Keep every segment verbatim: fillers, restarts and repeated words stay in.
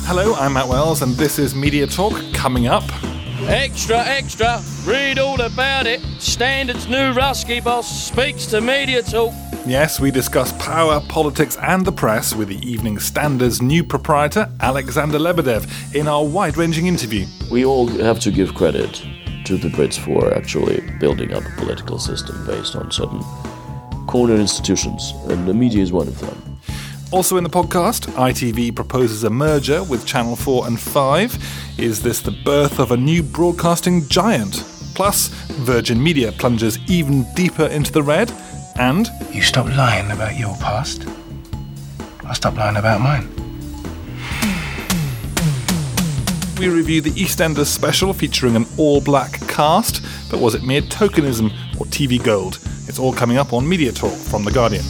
Hello, I'm Matt Wells, and this is Media Talk. Coming up... Extra, extra, read all about it. Standard's new Rusky boss speaks to Media Talk. Yes, we discuss power, politics and the press with the Evening Standard's new proprietor, Alexander Lebedev, in our wide-ranging interview. We all have to give credit to the Brits for actually building up a political system based on certain corner institutions, and the media is one of them. Also in the podcast, I T V proposes a merger with Channel four and five. Is this the birth of a new broadcasting giant? Plus, Virgin Media plunges even deeper into the red. And... You stop lying about your past, I'll stop lying about mine. We review the EastEnders special featuring an all-black cast. But was it mere tokenism or T V gold? It's all coming up on Media Talk from The Guardian.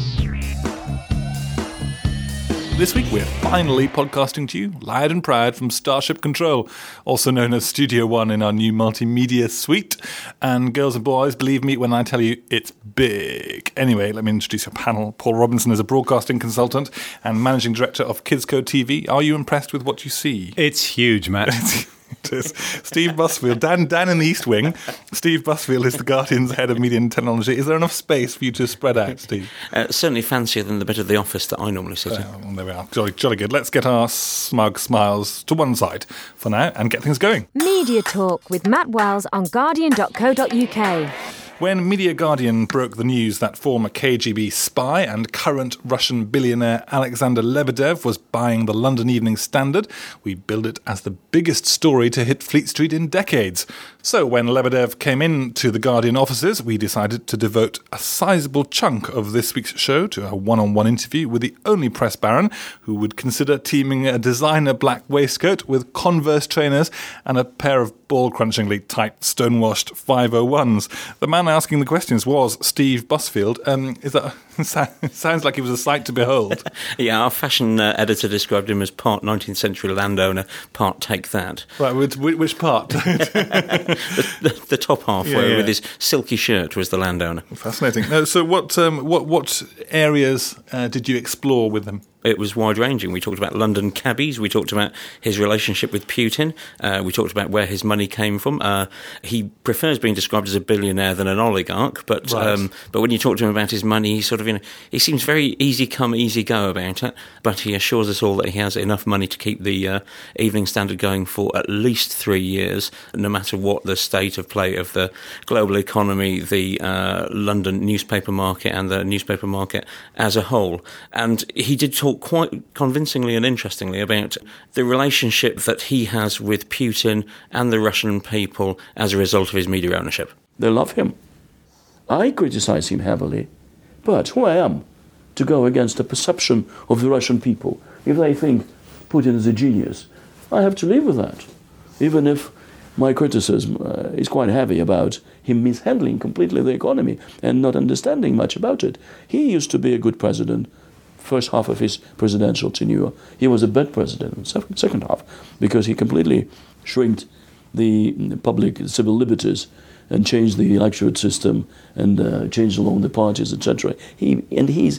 This week we're finally podcasting to you, loud and proud, from Starship Control, also known as Studio One in our new multimedia suite. And girls and boys, believe me when I tell you it's big. Anyway, let me introduce your panel. Paul Robinson is a broadcasting consultant and managing director of Kidscode T V. Are you impressed with what you see? It's huge, Matt. It is. Steve Busfield, Dan, Dan in the East Wing. Steve Busfield is the Guardian's head of media and technology. Is there enough space for you to spread out, Steve? Uh, certainly fancier than the bit of the office that I normally sit in. Uh, well, there we are. Jolly, jolly good. Let's get our smug smiles to one side for now and get things going. Media Talk with Matt Wells on guardian dot co dot uk. When Media Guardian broke the news that former K G B spy and current Russian billionaire Alexander Lebedev was buying the London Evening Standard, we billed it as the biggest story to hit Fleet Street in decades. So when Lebedev came into the Guardian offices, we decided to devote a sizable chunk of this week's show to a one-on-one interview with the only press baron who would consider teaming a designer black waistcoat with Converse trainers and a pair of ball-crunchingly tight, stonewashed five oh ones. The man asking the questions was Steve Busfield. Um, is that sounds like he was a sight to behold. Yeah, our fashion uh, editor described him as part nineteenth century landowner, part take that. Right, which, which part? the, the, the top half, yeah, where yeah. with his silky shirt was the landowner. Fascinating. No, so what, um, what, what areas uh, did you explore with him? It was wide-ranging. We talked about London cabbies. We talked about his relationship with Putin. Uh, we talked about where his money came from. Uh, he prefers being described as a billionaire than an oligarch, but right. um, but when you talk to him about his money, he sort of, you know, he seems very easy come, easy go about it. But he assures us all that he has enough money to keep the uh, Evening Standard going for at least three years, no matter what the state of play of the global economy, the uh, London newspaper market, and the newspaper market as a whole. And he did talk quite convincingly and interestingly about the relationship that he has with Putin and the Russian people as a result of his media ownership. They love him. I criticize him heavily, but who I am to go against the perception of the Russian people? If they think Putin is a genius, I have to live with that, even if my criticism uh, is quite heavy about him mishandling completely the economy and not understanding much about it. He used to be a good president. First half of his presidential tenure, he was a bad president in the second half because he completely shrinked the public civil liberties and changed the electorate system and uh, changed along the parties, et cetera. He and he's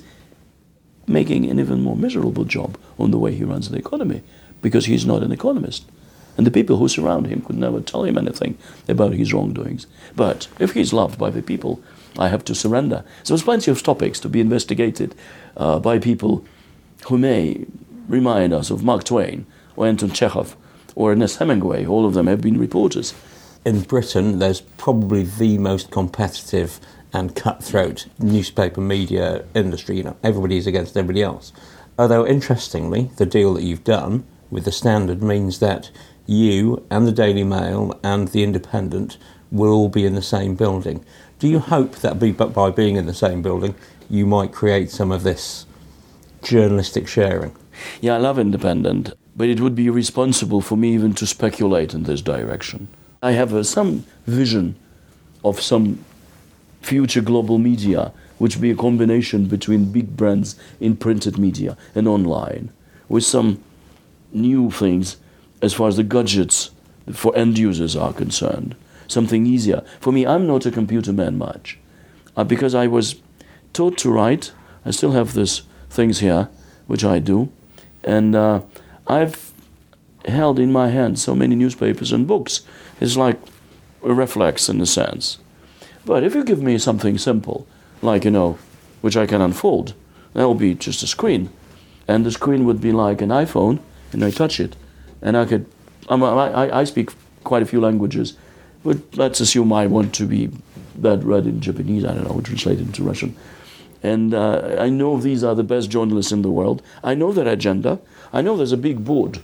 making an even more miserable job on the way he runs the economy because he's not an economist. And the people who surround him could never tell him anything about his wrongdoings. But if he's loved by the people, I have to surrender. So there's plenty of topics to be investigated uh, by people who may remind us of Mark Twain or Anton Chekhov or Ernest Hemingway. All of them have been reporters. In Britain, there's probably the most competitive and cutthroat newspaper media industry. You know, everybody's against everybody else. Although, interestingly, the deal that you've done with the Standard means that you and the Daily Mail and the Independent will all be in the same building. Do you hope that by being in the same building, you might create some of this journalistic sharing? Yeah, I love Independent, but it would be irresponsible for me even to speculate in this direction. I have uh, some vision of some future global media, which be a combination between big brands in printed media and online, with some new things as far as the gadgets for end users are concerned. Something easier. For me, I'm not a computer man much. Uh, because I was taught to write, I still have these things here, which I do, and uh, I've held in my hand so many newspapers and books. It's like a reflex in a sense. But if you give me something simple, like, you know, which I can unfold, that will be just a screen. And the screen would be like an iPhone, and I touch it. And I could, I'm, I, I speak quite a few languages, but let's assume I want to be that read in Japanese, I don't know, translate it into Russian. And uh, I know these are the best journalists in the world. I know their agenda. I know there's a big board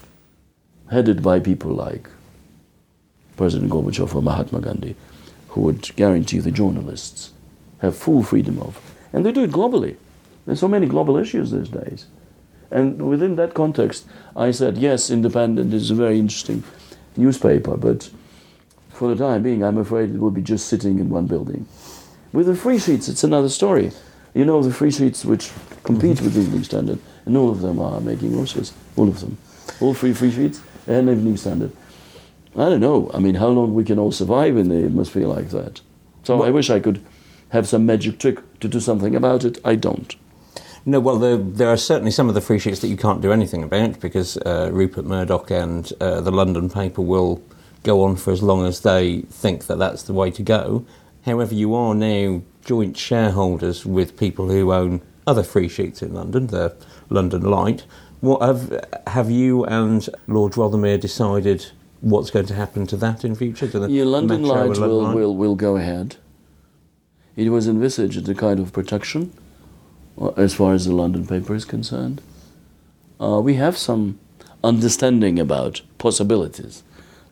headed by people like President Gorbachev or Mahatma Gandhi, who would guarantee the journalists have full freedom of. And they do it globally. There's so many global issues these days. And within that context, I said, yes, Independent is a very interesting newspaper, but for the time being, I'm afraid it will be just sitting in one building. With the free sheets, it's another story. You know, the free sheets which compete with the Evening Standard, and all of them are making losses, all of them. All free free sheets and Evening Standard. I don't know, I mean, how long we can all survive in the atmosphere like that. So well, I wish I could have some magic trick to do something about it. I don't. No, well, there, there are certainly some of the free sheets that you can't do anything about because uh, Rupert Murdoch and uh, the London paper will go on for as long as they think that that's the way to go. However, you are now joint shareholders with people who own other free sheets in London, the London Light. What have have you and Lord Rothermere decided what's going to happen to that in future? To the yeah, London Metro Light London will, Light? will, will go ahead. It was envisaged a kind of protection as far as the London paper is concerned. Uh, we have some understanding about possibilities.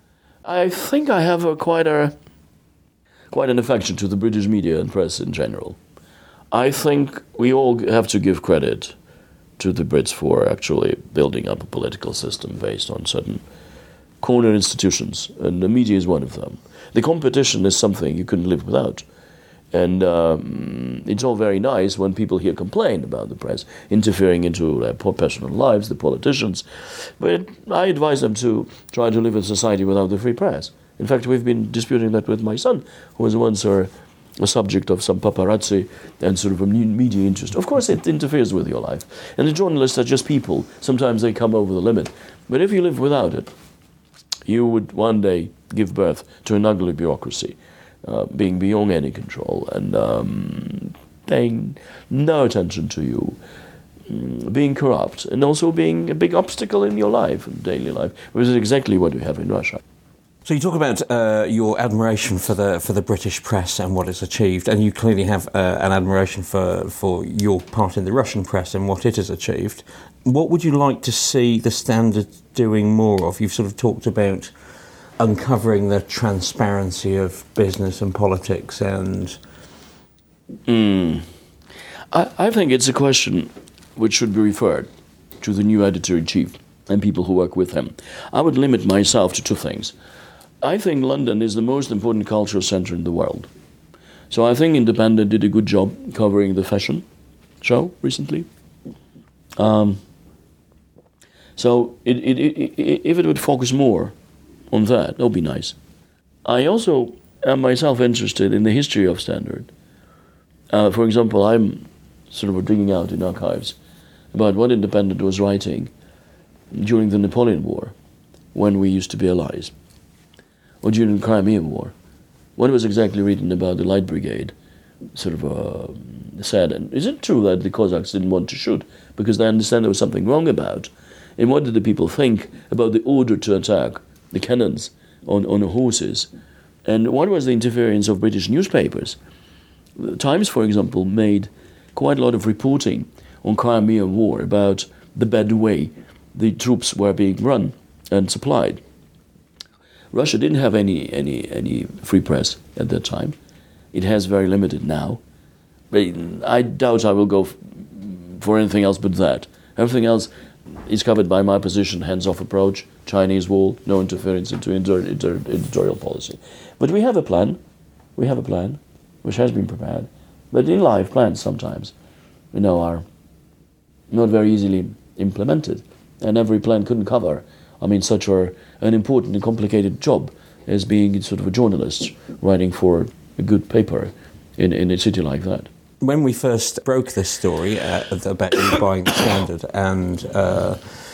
I think I have a quite a quite an affection to the British media and press in general. I think we all have to give credit to the Brits for actually building up a political system based on certain corner institutions, and the media is one of them. The competition is something you couldn't live without. And um, it's all very nice when people here complain about the press interfering into their personal lives, the politicians. But I advise them to try to live in a society without the free press. In fact, we've been disputing that with my son, who was once a, a subject of some paparazzi and sort of a media interest. Of course, it interferes with your life. And the journalists are just people. Sometimes they come over the limit. But if you live without it, you would one day give birth to an ugly bureaucracy. Uh, being beyond any control and um, paying no attention to you, mm, being corrupt, and also being a big obstacle in your life, in daily life, which is exactly what we have in Russia. So you talk about uh, your admiration for the for the British press and what it's achieved, and you clearly have uh, an admiration for, for your part in the Russian press and what it has achieved. What would you like to see the Standard doing more of? You've sort of talked about uncovering the transparency of business and politics and... Mm. I, I think it's a question which should be referred to the new editor-in-chief and people who work with him. I would limit myself to two things. I think London is the most important cultural centre in the world. So I think Independent did a good job covering the fashion show recently. Um, so it, it, it, it, if it would focus more on that, that would be nice. I also am myself interested in the history of Standard. Uh, for example, I'm sort of digging out in archives about what Independent was writing during the Napoleon War, when we used to be allies, or during the Crimean War. What was exactly written about the Light Brigade? Sort of uh, said, and is it true that the Cossacks didn't want to shoot because they understand there was something wrong about? And what did the people think about the order to attack the cannons on, on the horses? And what was the interference of British newspapers? The Times, for example, made quite a lot of reporting on Crimean War about the bad way the troops were being run and supplied. Russia didn't have any, any, any free press at that time. It has very limited now. But I doubt I will go f- for anything else but that. Everything else is covered by my position, hands-off approach, Chinese wall, no interference into inter- inter- editorial policy. But we have a plan. We have a plan, which has been prepared. But in life, plans sometimes, you know, are not very easily implemented. And every plan couldn't cover, I mean, such a, an important and complicated job as being sort of a journalist writing for a good paper in, in a city like that. When we first broke this story uh, about you buying the Standard, and uh,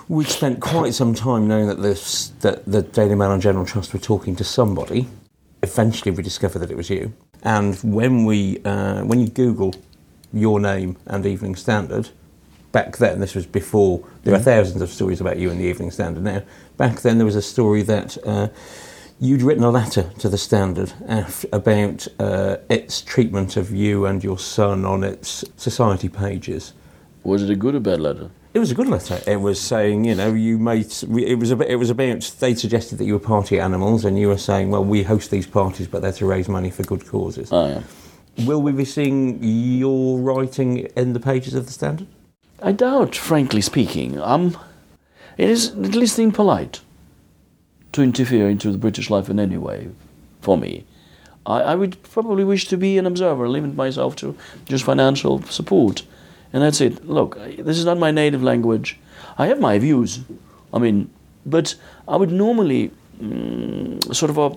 We'd spent quite some time knowing that, this, that the Daily Mail and General Trust were talking to somebody. Eventually we discovered that it was you. And when we, uh, when you Google your name and Evening Standard, back then, this was before, there are thousands of stories about you in the Evening Standard now. Back then there was a story that uh, you'd written a letter to the Standard af- about uh, its treatment of you and your son on its society pages. Was it a good or bad letter? It was a good letter. It was saying, you know, you made. It was about. It was about. They suggested that you were party animals, and you were saying, well, we host these parties, but they're to raise money for good causes. Oh, yeah. Will we be seeing your writing in the pages of the Standard? I doubt, frankly speaking. Um, it is at least impolite to interfere into the British life in any way, for me. I, I would probably wish to be an observer, limit myself to just financial support. And that's it. Look, this is not my native language. I have my views. I mean, but I would normally mm, sort of uh,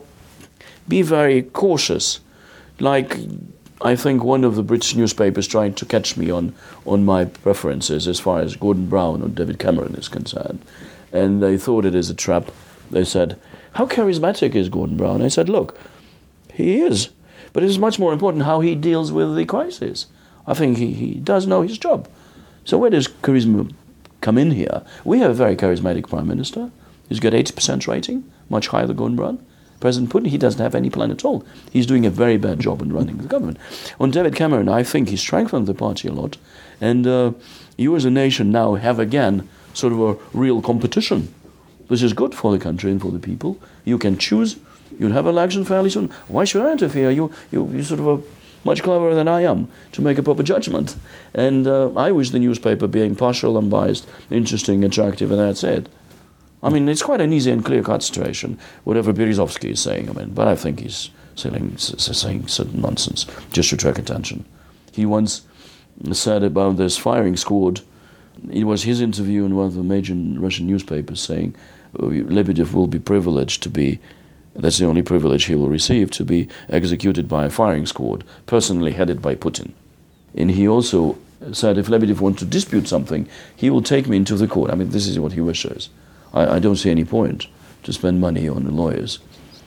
be very cautious. Like, I think one of the British newspapers tried to catch me on, on my preferences as far as Gordon Brown or David Cameron is concerned. And they thought it is a trap. They said, how charismatic is Gordon Brown? I said, look, he is. But it's much more important how he deals with the crisis. I think he, he does know his job. So where does charisma come in here? We have a very charismatic Prime Minister. He's got eighty percent rating, much higher than Gordon Brown. President Putin, he doesn't have any plan at all. He's doing a very bad job in running the government. On David Cameron, I think he strengthened the party a lot. And uh, you as a nation now have again sort of a real competition. This is good for the country and for the people. You can choose. You'll have election fairly soon. Why should I interfere? You, you, you sort of a... much cleverer than I am to make a proper judgment. And uh, I wish the newspaper being partial, unbiased, interesting, attractive, and that's it. I mean, it's quite an easy and clear-cut situation, whatever Berezovsky is saying. I mean, but I think he's saying, saying certain nonsense just to attract attention. He once said about this firing squad, it was his interview in one of the major Russian newspapers saying, Lebedev will be privileged to be That's the only privilege he will receive, to be executed by a firing squad, personally headed by Putin. And he also said, if Lebedev wants to dispute something, he will take me into the court. I mean, this is what he wishes. I, I don't see any point to spend money on lawyers,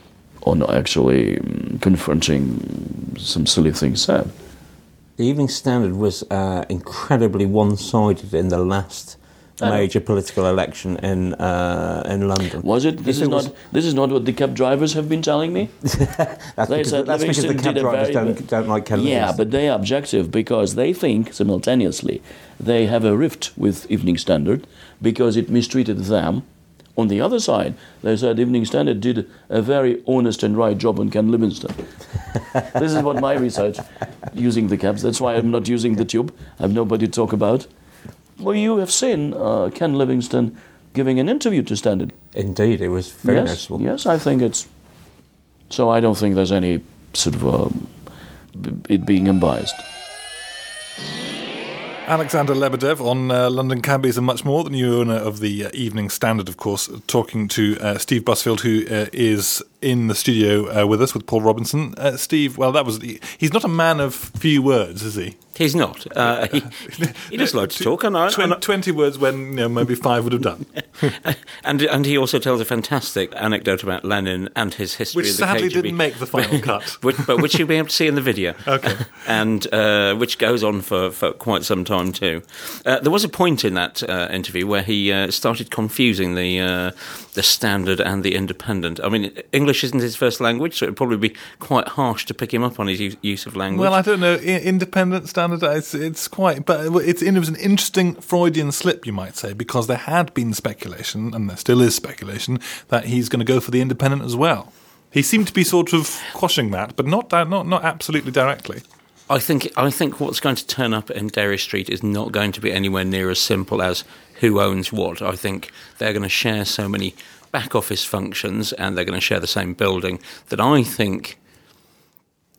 on actually um, confronting some silly things said. The Evening Standard was uh, incredibly one-sided in the last major political election in uh, in London. Was it? This is not. Was... This is not what the cab drivers have been telling me. that's because, that's because the cab drivers don't, don't like Ken Livingstone. Yeah, but they are objective because they think simultaneously they have a rift with Evening Standard because it mistreated them. On the other side, they said Evening Standard did a very honest and right job on Ken Livingstone. This is what my research using the cabs. That's why I'm not using the tube. I have nobody to talk about. Well, you have seen uh, Ken Livingstone giving an interview to Standard. Indeed, it was very yes, noticeable. Yes, I think it's... So I don't think there's any sort of um, it being unbiased. Alexander Lebedev on uh, London Cabbies and much more, the new owner of the uh, Evening Standard, of course, talking to uh, Steve Busfield, who uh, is in the studio uh, with us with Paul Robinson. Uh, Steve, well, that was he's not a man of few words, is he? He's not. Uh, he, he does like to talk. And I, Twen- and Twenty words when you know, maybe five would have done. and and he also tells a fantastic anecdote about Lenin and his history. Which of the sadly K G B. didn't make the final cut. which, but which you'll be able to see in the video. Okay. And uh, which goes on for, for quite some time too. Uh, there was a point in that uh, interview where he uh, started confusing the uh, the Standard and the Independent. I mean, English isn't his first language, so it would probably be quite harsh to pick him up on his use, use of language. Well, I don't know. I- independent, Standard, it's, it's quite... But it's, it was an interesting Freudian slip, you might say, because there had been speculation, and there still is speculation, that he's going to go for the Independent as well. He seemed to be sort of quashing that, but not not not absolutely directly. I think I think what's going to turn up in Derry Street is not going to be anywhere near as simple as who owns what. I think they're going to share so many back office functions and they're going to share the same building that I think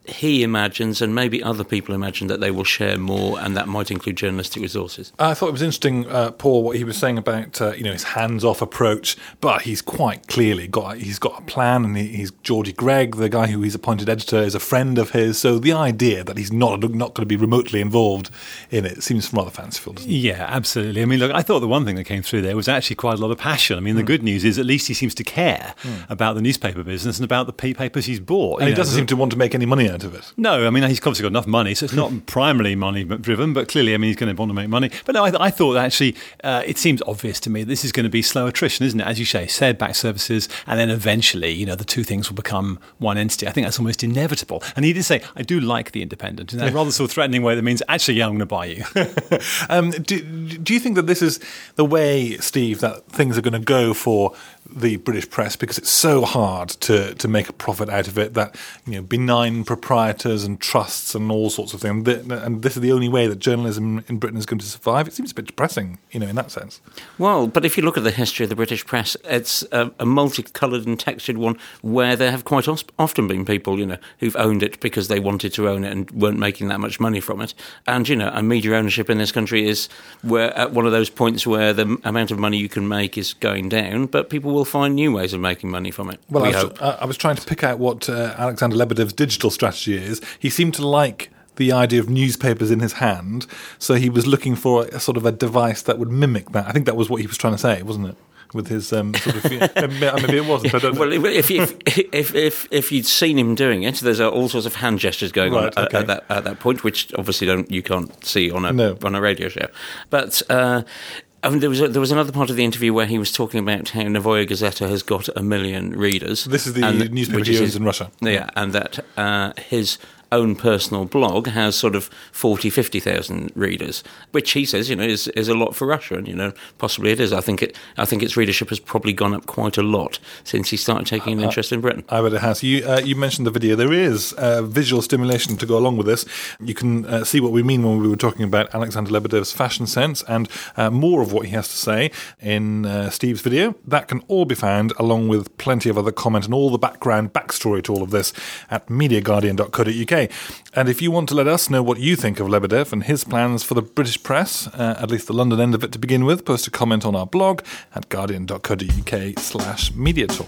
he imagines, and maybe other people imagine, that they will share more, and that might include journalistic resources. I thought it was interesting, uh, Paul, what he was saying about uh, you know his hands-off approach, but he's quite clearly got he's got a plan, and he, he's Georgie Gregg, the guy who he's appointed editor, is a friend of his. So the idea that he's not not going to be remotely involved in it seems rather fanciful, doesn't it? Yeah, absolutely. I mean, look, I thought the one thing that came through there was actually quite a lot of passion. I mean, the mm. good news is at least he seems to care mm. about the newspaper business and about the papers he's bought. And he know, doesn't seem to want to make any money out of it. No, I mean, he's obviously got enough money, so it's not primarily money-driven, but clearly, I mean, he's going to want to make money. But no, I, I thought actually uh, it seems obvious to me this is going to be slow attrition, isn't it? As you say, shared-back services, and then eventually, you know, the two things will become one entity. I think that's almost inevitable. And he did say, I do like The Independent, in that rather sort of threatening way that means, actually, yeah, I'm going to buy you. um, do, do you think that this is the way, Steve, that things are going to go for the British press, because it's so hard to, to make a profit out of it, that, you know, benign proprietors and trusts and all sorts of things, and this is the only way that journalism in Britain is going to survive? It seems a bit depressing, you know, in that sense. Well, but if you look at the history of the British press, it's a, a multicoloured and textured one where there have quite os- often been people, you know, who've owned it because they wanted to own it and weren't making that much money from it. And, you know, and media ownership in this country is where at one of those points where the amount of money you can make is going down, but people will find new ways of making money from it. Well, we I was, hope. I was trying to pick out what uh, Alexander Lebedev's digital strategy is. He seemed to like the idea of newspapers in his hand, so he was looking for a sort of a device that would mimic that. I think that was what he was trying to say, wasn't it? With his um, sort of, maybe it wasn't. I don't know. Well, if, if if if if you'd seen him doing it, there's all sorts of hand gestures going right, on okay. at, at that at that point, which obviously don't you can't see on a no. on a radio show, but. Uh, I mean, there was a, there was another part of the interview where he was talking about how Novaya Gazeta has got a million readers. This is the and, newspaper he owns in Russia. Yeah, and that uh, his own personal blog has sort of forty, fifty thousand readers, which he says, you know, is, is a lot for Russia, and, you know, possibly it is. I think it. I think its readership has probably gone up quite a lot since he started taking an interest uh, in Britain. I bet it has. You uh, you mentioned the video. There is uh, visual stimulation to go along with this. You can uh, see what we mean when we were talking about Alexander Lebedev's fashion sense, and uh, more of what he has to say in uh, Steve's video. That can all be found, along with plenty of other comment and all the background backstory to all of this, at media guardian dot co dot uk. And if you want to let us know what you think of Lebedev and his plans for the British press, uh, at least the London end of it to begin with, post a comment on our blog at guardian dot co dot uk slash media talk.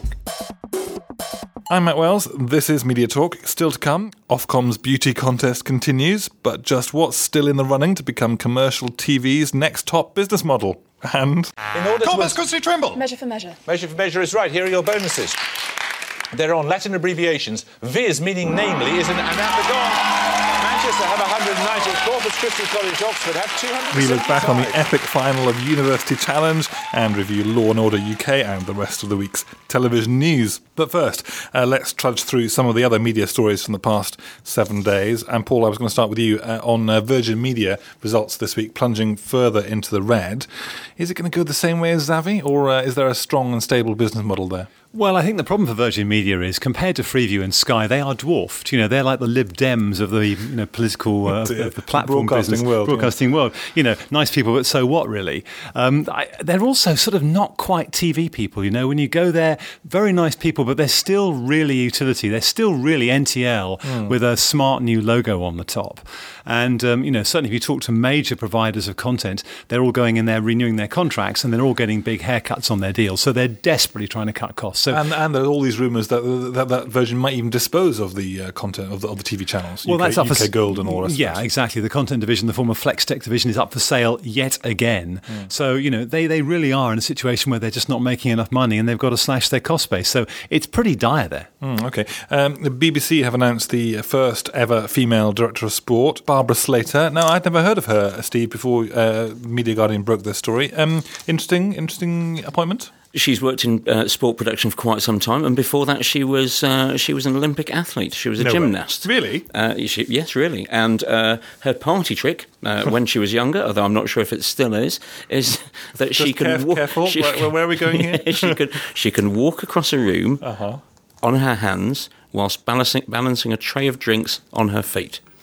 I'm Matt Wells, this is Media Talk. Still to come, Ofcom's beauty contest continues, but just what's still in the running to become commercial T V's next top business model? And... In order Corpus to... Christi Trimble! Measure for measure. Measure for measure is right. Here are your bonuses. They're on Latin abbreviations. Viz, meaning namely, is an anapagon. Manchester have one hundred ninety. Corpus Christi College, Oxford have two hundred. We look back on the epic final of University Challenge and review Law and Order U K and the rest of the week's television news. But first, uh, let's trudge through some of the other media stories from the past seven days. And Paul, I was going to start with you uh, on uh, Virgin Media results this week, plunging further into the red. Is it going to go the same way as Zavvi, or uh, is there a strong and stable business model there? Well, I think the problem for Virgin Media is, compared to Freeview and Sky, they are dwarfed. You know, they're like the Lib Dems of the you know political uh, of the platform broadcasting business, world, broadcasting yeah. world. You know, nice people, but so what, really? Um, I, they're also sort of not quite T V people. You know, when you go there, very nice people, but they're still really utility. They're still really N T L mm. with a smart new logo on the top. And um, you know, certainly if you talk to major providers of content, they're all going in there renewing their contracts, and they're all getting big haircuts on their deals. So they're desperately trying to cut costs. So, and, and there are all these rumours that, that that Virgin might even dispose of the uh, content of the, of the T V channels. Well, U K, that's up U K for Gold and all the rest. Yeah, of it. exactly. The content division, the former Flextech division, is up for sale yet again. Mm. So you know, they they really are in a situation where they're just not making enough money, and they've got to slash their cost base. So it's pretty dire there. Mm, okay, um, the B B C have announced the first ever female director of sport, Barbara Slater. Now, I'd never heard of her, Steve, before uh, Media Guardian broke this story. Um, interesting, interesting appointment. She's worked in uh, sport production for quite some time, and before that, she was uh, she was an Olympic athlete. She was a no gymnast. Way. Really? Uh, she, yes, really. And uh, her party trick, uh, when she was younger, although I'm not sure if it still is, is that Just she can caref- walk. Careful. She, where, where are we going here? she can she can walk across a room uh-huh. on her hands whilst balancing balancing a tray of drinks on her feet.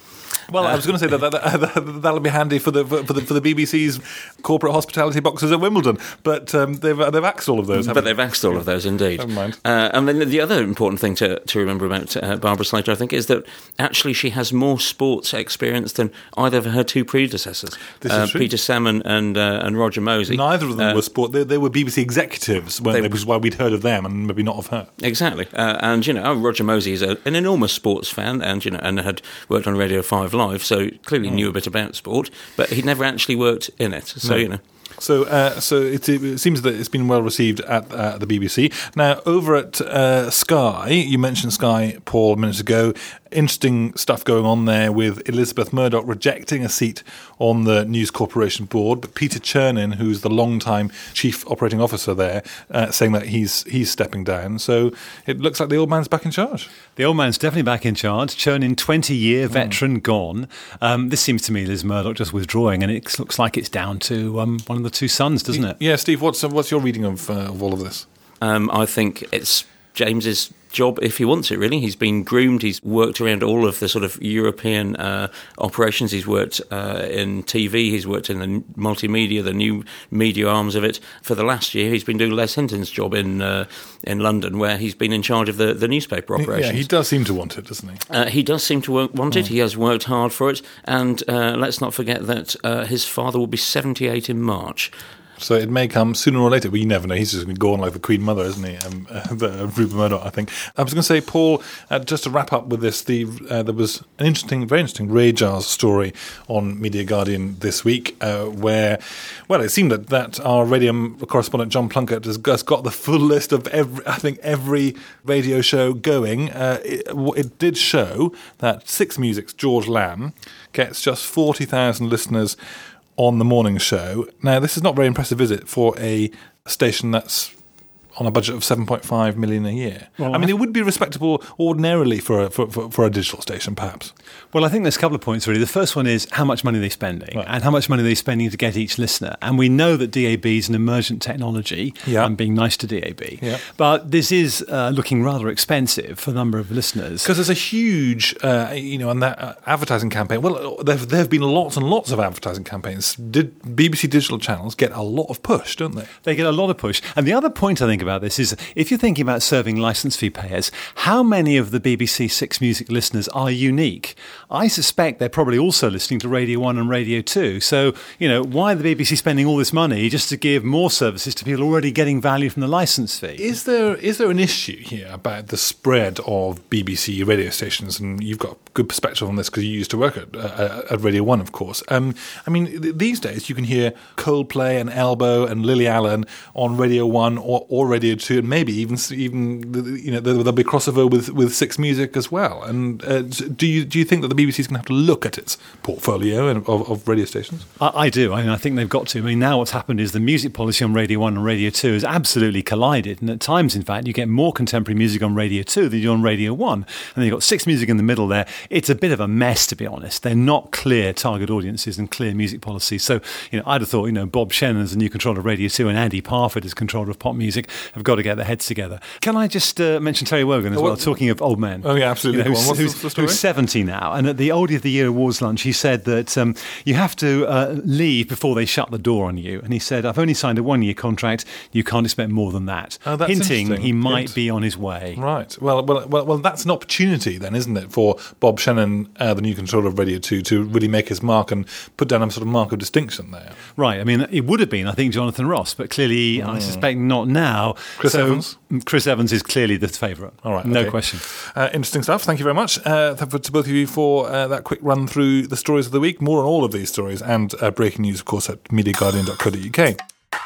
Well, I was going to say that, that, that, that that'll be handy for the for the for the B B C's corporate hospitality boxes at Wimbledon. But um, they've they've axed all of those. But they've axed all of those, indeed. Never mind. Uh, and then the other important thing to to remember about uh, Barbara Slater, I think, is that actually she has more sports experience than either of her two predecessors, This uh, is true. Peter Salmon and uh, and Roger Mosey. Neither of them Uh, were sport. They, they were B B C executives, weren't they- they, which is why we'd heard of them and maybe not of her. Exactly, uh, and you know Roger Mosey is a, an enormous sports fan, and you know, and had worked on Radio Five Live, so clearly Mm. knew a bit about sport, but he'd never actually worked in it. So No. you know, So, uh, so it, it seems that it's been well received at uh, the B B C. Now, over at uh, Sky, you mentioned Sky, Paul, a minute ago. Interesting stuff going on there with Elizabeth Murdoch rejecting a seat on the News Corporation board, but Peter Chernin, who's the long-time chief operating officer there, uh, saying that he's he's stepping down. So it looks like the old man's back in charge. The old man's definitely back in charge. Chernin, twenty-year veteran, gone. Um, this seems to me Liz Murdoch just withdrawing, and it looks like it's down to um, one of the two sons, doesn't it? Yeah, Steve, what's uh, what's your reading of uh, of all of this? um, I think it's James's job if he wants it, really. He's been groomed, he's worked around all of the sort of European uh, operations, he's worked uh, in T V, he's worked in the multimedia, the new media arms of it. For the last year, he's been doing Les Hinton's job in uh, in London, where he's been in charge of the, the newspaper operations. Yeah, he does seem to want it, doesn't he? Uh, he does seem to work, want it. He has worked hard for it. And uh, let's not forget that uh, his father will be seventy-eight in March. So it may come sooner or later, but you never know. He's just going to go on like the Queen Mother, isn't he? Um, uh, the, uh, Rupert Murdoch, I think. I was going to say, Paul, uh, just to wrap up with this, the, uh, there was an interesting, very interesting Ray Giles story on Media Guardian this week, uh, where, well, it seemed that, that our radio correspondent John Plunkett has, has got the full list of every, I think, every radio show going. Uh, it, it did show that Six Music's George Lamb gets just forty thousand listeners on the morning show. Now, this is not very impressive, is it, for a station that's on a budget of seven point five million a year? Well, I mean, it would be respectable ordinarily for a, for, for, for a digital station, perhaps. Well, I think there's a couple of points, really. The first one is how much money are they spending, Right. and how much money are they spending to get each listener. And we know that D A B is an emergent technology. Yeah. I'm being nice to D A B. Yeah. But this is uh, looking rather expensive for the number of listeners. Because there's a huge, uh, you know, and that uh, advertising campaign. Well, there there have been lots and lots of advertising campaigns. Did B B C digital channels get a lot of push, don't they? They get a lot of push. And the other point I think about this is, if you're thinking about serving licence fee payers, how many of the B B C Six Music listeners are unique? I suspect they're probably also listening to Radio one and Radio two. So, you know, why are the B B C spending all this money just to give more services to people already getting value from the licence fee? Is there is there an issue here about the spread of B B C radio stations? And you've got good perspective on this because you used to work at, uh, at Radio one, of course. Um, I mean, th- these days you can hear Coldplay and Elbow and Lily Allen on Radio one or, or Radio two, and maybe even even you know there'll be crossover with, with Six Music as well. And uh, do you do you think that the B B C is going to have to look at its portfolio of, of radio stations? I, I do. I mean, I think they've got to. I mean, now what's happened is the music policy on Radio one and Radio two has absolutely collided. And at times, in fact, you get more contemporary music on Radio two than you do on Radio one. And then you've got Six Music in the middle there. It's a bit of a mess, to be honest. They're not clear target audiences and clear music policies. So, you know, I'd have thought, you know, Bob Shannon as the new controller of Radio two and Andy Parford as controller of pop music have got to get their heads together. Can I just uh, mention Terry Wogan as Oh, well, what- talking of old men? Oh, yeah, absolutely. You know, Go on. who's, What's the- who's- the story? who's seventy now. And at the Oldie of the Year Awards lunch, he said that um, you have to uh, leave before they shut the door on you. And he said, I've only signed a one-year contract. You can't expect more than that. Oh, that's Hinting interesting. he might Good. be on his way. Right. Well, well, well, well. That's an opportunity, then, isn't it, for Bob Shannon, uh, the new controller of Radio Two, to really make his mark and put down a sort of mark of distinction there. Right. I mean, it would have been, I think, Jonathan Ross, but clearly, I suspect not now. Chris so, Evans? Chris Evans is clearly the favourite. All right. No okay. question. Uh, interesting stuff. Thank you very much uh, to both of you for uh, that quick run through the stories of the week. More on all of these stories and uh, breaking news, of course, at media guardian dot co dot U K.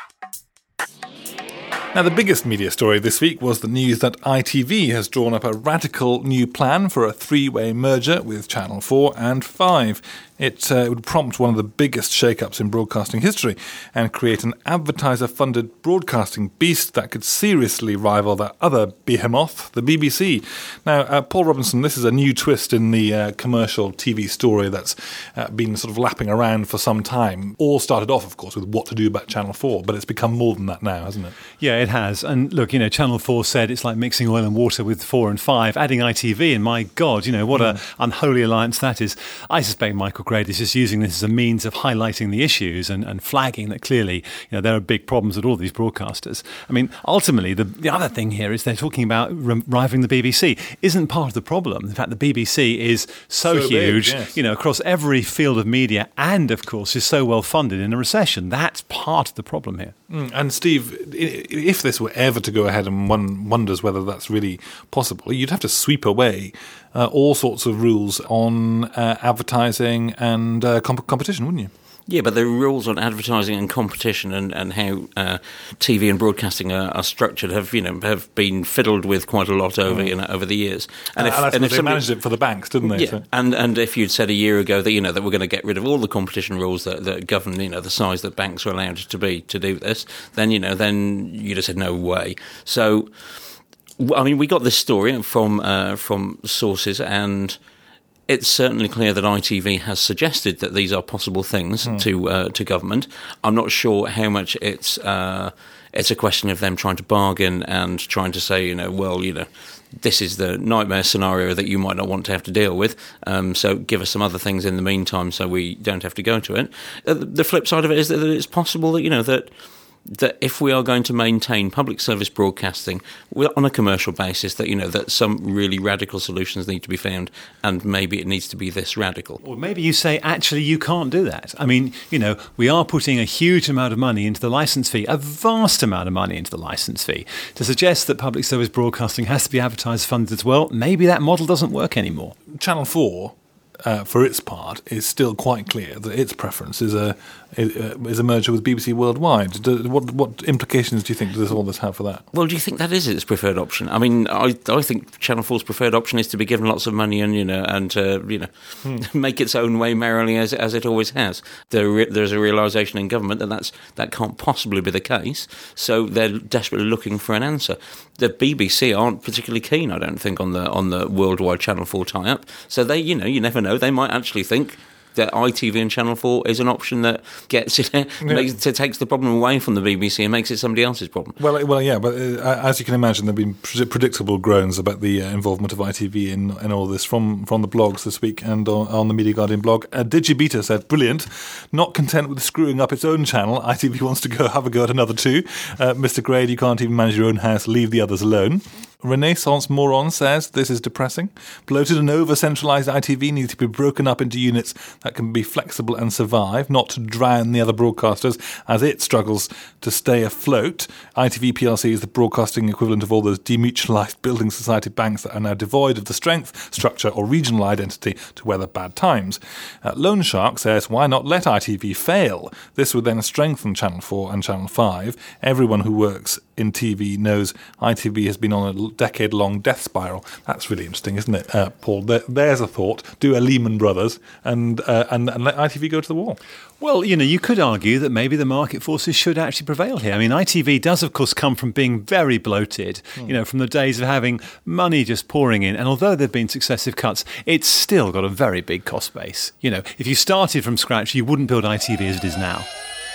Now, the biggest media story this week was the news that I T V has drawn up a radical new plan for a three-way merger with Channel four and five. It, uh, it would prompt one of the biggest shake-ups in broadcasting history and create an advertiser-funded broadcasting beast that could seriously rival that other behemoth, the B B C. Now, uh, Paul Robinson, this is a new twist in the uh, commercial T V story that's uh, been sort of lapping around for some time. All started off, of course, with what to do about Channel four, but it's become more than that now, hasn't it? Yeah, it has. And look, you know, Channel four said it's like mixing oil and water with four and five, adding I T V, and my God, you know, what mm. an unholy alliance that is. I suspect Michael Grade is just using this as a means of highlighting the issues and, and flagging that clearly, you know, there are big problems with all these broadcasters. I mean, ultimately, the, the other thing here is they're talking about rivaling the B B C. Isn't part of the problem. In fact, the B B C is so, so huge, big, yes. you know, across every field of media and, of course, is so well funded in a recession. That's part of the problem here. Mm, and Steve, if this were ever to go ahead, and one wonders whether that's really possible, you'd have to sweep away uh, all sorts of rules on uh, advertising and uh, comp- competition, wouldn't you? Yeah, but the rules on advertising and competition and, and how uh, T V and broadcasting are, are structured have, you know, have been fiddled with quite a lot over, mm. you know, over the years. And, if, and, and if they somebody, managed it for the banks, didn't they? Yeah, so. and and if you'd said a year ago that, you know, that we're going to get rid of all the competition rules that, that govern, you know, the size that banks are allowed to be to do this, then, you know, then you'd have said no way. So, I mean, we got this story from uh, from sources, and it's certainly clear that I T V has suggested that these are possible things mm. to uh, to government. I'm not sure how much it's uh, it's a question of them trying to bargain and trying to say, you know, well, you know, this is the nightmare scenario that you might not want to have to deal with. Um, so give us some other things in the meantime, so we don't have to go to it. Uh, the flip side of it is that it's possible that, you know, that. that if we are going to maintain public service broadcasting on a commercial basis, that, you know, that some really radical solutions need to be found, and maybe it needs to be this radical. Or maybe you say, actually, you can't do that. I mean, you know, we are putting a huge amount of money into the licence fee, a vast amount of money into the licence fee. To suggest that public service broadcasting has to be advertised funded as well, maybe that model doesn't work anymore. Channel four, uh, for its part, is still quite clear that its preference is a is a merger with B B C Worldwide. Do, what what implications do you think does all this have for that? Well, do you think that is its preferred option? I mean, I I think Channel four's preferred option is to be given lots of money and, you know, and uh, you know, hmm. make its own way merrily as as it always has. There there's a realisation in government that that's that can't possibly be the case, so they're desperately looking for an answer. The B B C aren't particularly keen, I don't think, on the on the worldwide Channel four tie-up. So they, you know, you never know, they might actually think that I T V and Channel four is an option that gets it, yeah. makes, it takes the problem away from the B B C and makes it somebody else's problem. Well, well, yeah, but uh, as you can imagine, there have been pre- predictable groans about the uh, involvement of I T V in, in all this from, from the blogs this week and on, on the Media Guardian blog. Uh, Digibeta said, brilliant. Not content with screwing up its own channel, I T V wants to go have a go at another two. Uh, Mister Grade, you can't even manage your own house, leave the others alone. Renaissance Moron says this is depressing. Bloated and over-centralised I T V needs to be broken up into units that can be flexible and survive, not to drown the other broadcasters as it struggles to stay afloat. I T V P L C is the broadcasting equivalent of all those demutualised building society banks that are now devoid of the strength, structure or regional identity to weather bad times. Uh, Lone Shark says, why not let I T V fail? This would then strengthen Channel four and Channel five. Everyone who works in T V knows I T V has been on a decade-long death spiral. That's really interesting, isn't it, uh, Paul? There, there's a thought. Do a Lehman Brothers and, uh, and and let I T V go to the wall. Well, you know, you could argue that maybe the market forces should actually prevail here. I mean, I T V does, of course, come from being very bloated, mm. you know, from the days of having money just pouring in. And although there have been successive cuts, it's still got a very big cost base. You know, if you started from scratch, you wouldn't build I T V as it is now.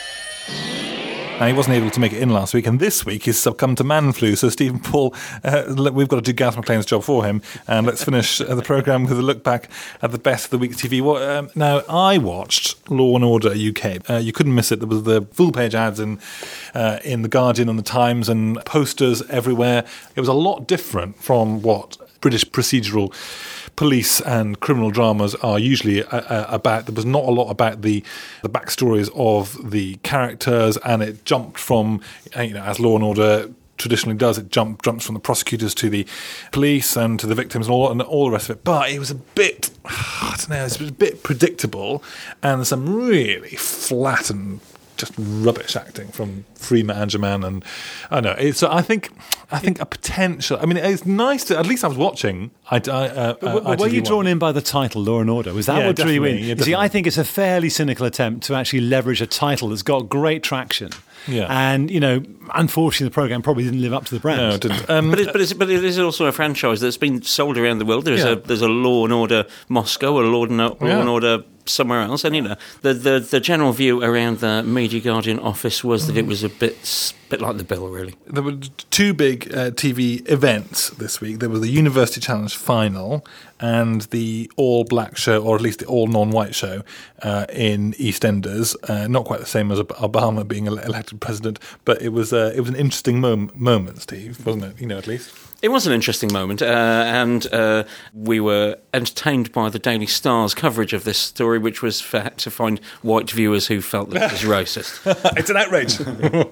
Now, he wasn't able to make it in last week, and this week he's succumbed to man flu. So, Stephen Paul, uh, we've got to do Gareth McLean's job for him. And let's finish uh, the programme with a look back at the best of the week's T V. Well, um, now, I watched Law and Order U K. Uh, you couldn't miss it. There was the full-page ads in, uh, in The Guardian and The Times and posters everywhere. It was a lot different from what British procedural police and criminal dramas are usually uh, uh, about. There was not a lot about the the backstories of the characters, and it jumped from, you know, as Law and Order traditionally does, it jump, jumps from the prosecutors to the police and to the victims and all, and all the rest of it. But it was a bit, I don't know, it was a bit predictable, and some really flat and just rubbish acting from Freema Angerman, and I don't know. It's, so I think I think a potential. I mean, it's nice to at least I was watching. I, I, uh, but, but were you drawn in by the title Law and Order? Was that Yeah, what drew you in? definitely, yeah, You See, definitely. I think it's a fairly cynical attempt to actually leverage a title that's got great traction. Yeah. And, you know, unfortunately, the programme probably didn't live up to the brand. No, it didn't. Um, But, it, but, it's, but it is also a franchise that's been sold around the world. There's Yeah. a there's a Law and Order Moscow, a Law and, Law Yeah. and Order somewhere else, and you know the, the the general view around the Media Guardian office was that it was a bit bit like the Bill, really. There were two big uh, T V events this week. There was the University Challenge final and the all black show, or at least the all non-white show uh, in EastEnders. Uh, not quite the same as Obama being ele- elected president, but it was uh, it was an interesting mom- moment, Steve, wasn't it? You know, at least. It was an interesting moment, uh, and uh, we were entertained by the Daily Star's coverage of this story, which was for, to find white viewers who felt that it was racist. It's an outrage.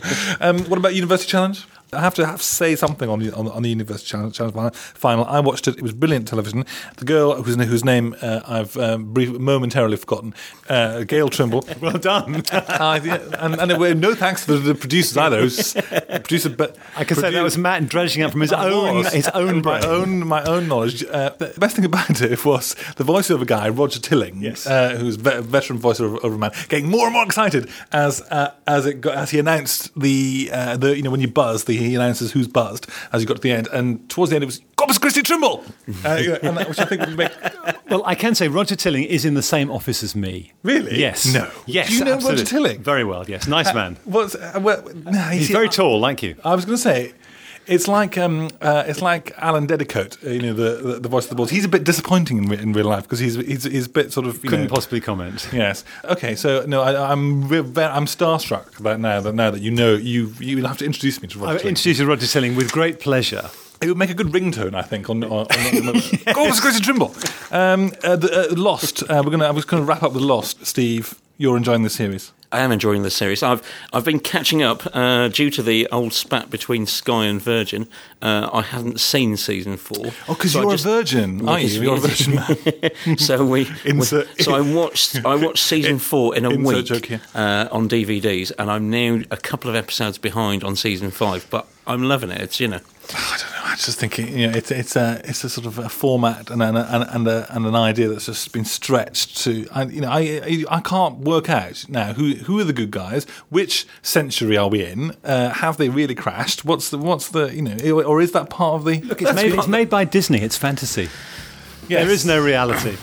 um, what about University Challenge? I have to have to say something on the on, on the University Challenge, Challenge final. I watched it. It was brilliant television. The girl whose, whose name uh, I've um, brief, momentarily forgotten, uh, Gail Trimble. Well done. uh, yeah, and, and it were no thanks to the producers either. It was producer, but I can say that was Matt dredging up from his own was. his own my brain. own my own knowledge. Uh, the best thing about it was the voiceover guy, Roger Tilling, Yes. uh, who's a veteran voiceover man, getting more and more excited as uh, as it got, as he announced the uh, the you know when you buzz, the, he announces who's buzzed as you got to the end, and towards the end it was Corpus Christi Trimble, uh, yeah, and that, which I think would make Well, I can say Roger Tilling is in the same office as me. Really? Yes. No. Yes. Do you know absolutely. Roger Tilling? Very well. Yes. Nice man. What's uh, well, no, He's see, very I- tall, like you. I was going to say, it's like um, uh, it's like Alan Dedicoat, uh, you know, the, the the voice of the Bulls. He's a bit disappointing in, re- in real life because he's, he's he's a bit sort of you Couldn't know, possibly comment. Yes. Okay. So no, I, I'm re- ve- I'm starstruck about now that now that you know you you will have to introduce me to Roger. I Tilling. introduced you to Roger Tilling with great pleasure. It would make a good ringtone, I think. On, on, on, on the, Corpus Christi Trimble. Um, uh, the, uh, Lost. Uh, we're gonna. I was going to wrap up with Lost. Steve, you're enjoying this series. I am enjoying the series. I've I've been catching up uh, due to the old spat between Sky and Virgin. Uh, I haven't seen season four. Oh, because So I you're just- a virgin, aren't you? You're a virgin man. so we, Insert- we so I watched I watched season four in a Insert week joke here. uh, on D V Ds, and I'm now a couple of episodes behind on season five. But I'm loving it. It's you know. I don't know. I was just thinking, you know, it's it's a it's a sort of a format and an and, and, a, and an idea that's just been stretched to. I, you know, I I I can't work out now who who are the good guys. Which century are we in? Uh, have they really crashed? What's the what's the you know, or is that part of the? Look, it's made, it's made by Disney. It's fantasy. Yes. There is no reality.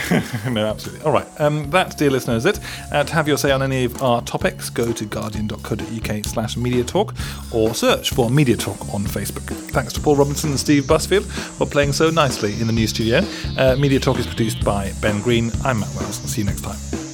No, absolutely. All right. Um, that, dear listener, is it. Uh, to have your say on any of our topics, go to guardian dot co dot uk slash media talk or search for Media Talk on Facebook. Thanks to Paul Robinson and Steve Busfield for playing so nicely in the new studio. Uh, Media Talk is produced by Ben Green. I'm Matt Wells. See you next time.